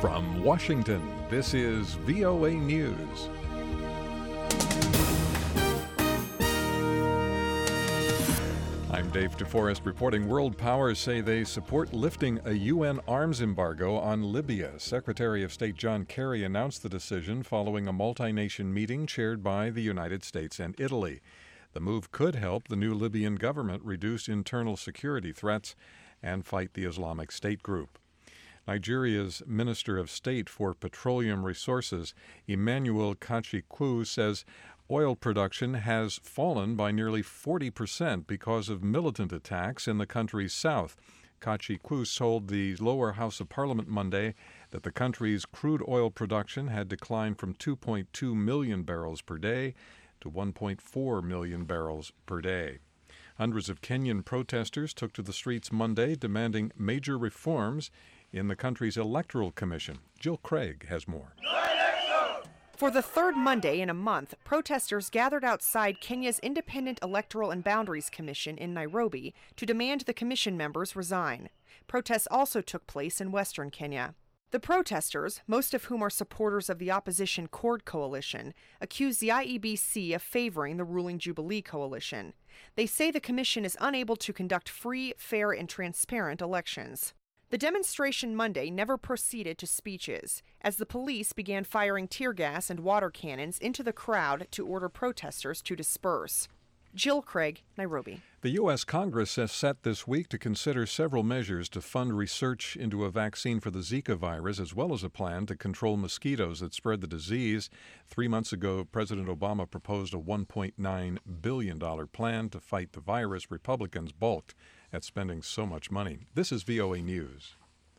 From Washington, this is VOA News. I'm Dave DeForest reporting world powers say they support lifting a UN arms embargo on Libya. Secretary of State John Kerry announced the decision following a multi-nation meeting chaired by the United States and Italy. The move could help the new Libyan government reduce internal security threats and fight the Islamic State group. Nigeria's Minister of State for Petroleum Resources, Emmanuel Kachikwu, says oil production has fallen by nearly 40% because of militant attacks in the country's south. Kachikwu told the lower house of parliament Monday that the country's crude oil production had declined from 2.2 million barrels per day to 1.4 million barrels per day. Hundreds of Kenyan protesters took to the streets Monday demanding major reforms in the country's electoral commission. Jill Craig has more. For the third Monday in a month, protesters gathered outside Kenya's Independent Electoral and Boundaries Commission in Nairobi to demand the commission members resign. Protests also took place in western Kenya. The protesters, most of whom are supporters of the opposition Cord Coalition, accuse the IEBC of favoring the ruling Jubilee Coalition. They say the commission is unable to conduct free, fair, and transparent elections. The demonstration Monday never proceeded to speeches, as the police began firing tear gas and water cannons into the crowd to order protesters to disperse. Jill Craig, Nairobi. The U.S. Congress has set this week to consider several measures to fund research into a vaccine for the Zika virus, as well as a plan to control mosquitoes that spread the disease. 3 months ago, President Obama proposed a $1.9 billion plan to fight the virus. Republicans balked at spending so much money. This is VOA News.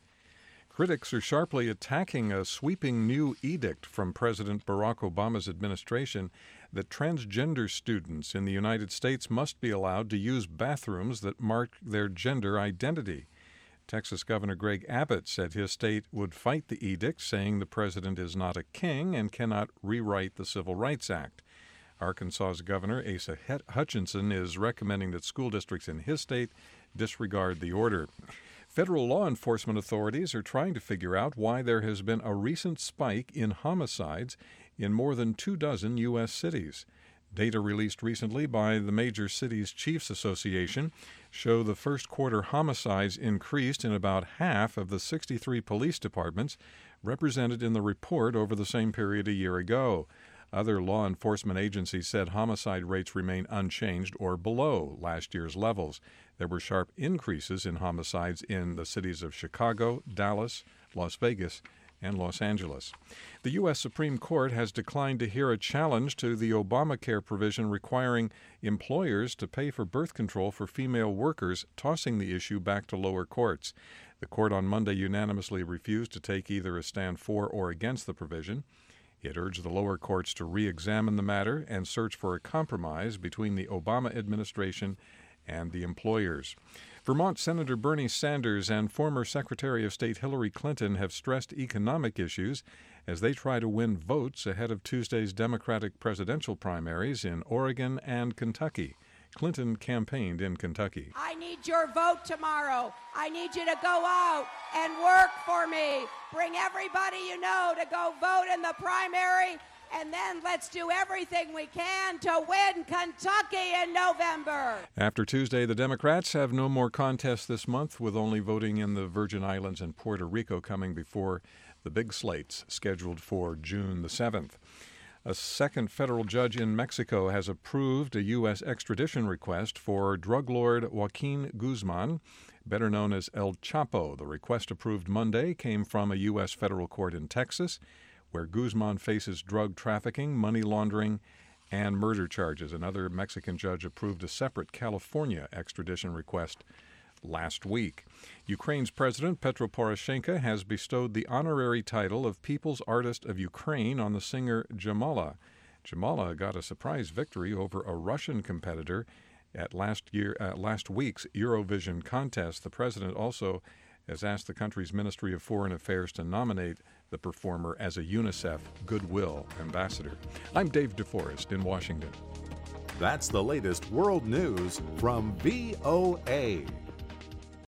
Critics are sharply attacking a sweeping new edict from President Barack Obama's administration that transgender students in the United States must be allowed to use bathrooms that mark their gender identity. Texas Governor Greg Abbott said his state would fight the edict, saying the president is not a king and cannot rewrite the Civil Rights Act. Arkansas's Governor Asa Hutchinson is recommending that school districts in his state disregard the order. Federal law enforcement authorities are trying to figure out why there has been a recent spike in homicides in more than 24 U.S. cities. Data released recently by the Major Cities Chiefs Association show the first quarter homicides increased in about half of the 63 police departments represented in the report over the same period a year ago. Other law enforcement agencies said homicide rates remain unchanged or below last year's levels. There were sharp increases in homicides in the cities of Chicago, Dallas, Las Vegas, and Los Angeles. The U.S. Supreme Court has declined to hear a challenge to the Obamacare provision requiring employers to pay for birth control for female workers, tossing the issue back to lower courts. The court on Monday unanimously refused to take either a stand for or against the provision. It urged the lower courts to re-examine the matter and search for a compromise between the Obama administration and the employers. Vermont Senator Bernie Sanders and former Secretary of State Hillary Clinton have stressed economic issues as they try to win votes ahead of Tuesday's Democratic presidential primaries in Oregon and Kentucky. Clinton campaigned in Kentucky. I need your vote tomorrow. I need you to go out and work for me. Bring everybody you know to go vote in the primary, and then let's do everything we can to win Kentucky in November. After Tuesday, the Democrats have no more contests this month, with only voting in the Virgin Islands and Puerto Rico coming before the big slates scheduled for June the 7th. A second federal judge in Mexico has approved a U.S. extradition request for drug lord Joaquin Guzman, better known as El Chapo. The request, approved Monday, came from a U.S. federal court in Texas, where Guzman faces drug trafficking, money laundering, and murder charges. Another Mexican judge approved a separate California extradition request last week. Ukraine's President Petro Poroshenko has bestowed the honorary title of People's Artist of Ukraine on the singer Jamala. Jamala got a surprise victory over a Russian competitor at last week's Eurovision contest. The president also has asked the country's Ministry of Foreign Affairs to nominate the performer as a UNICEF Goodwill Ambassador. I'm Dave DeForest in Washington. That's the latest world news from VOA.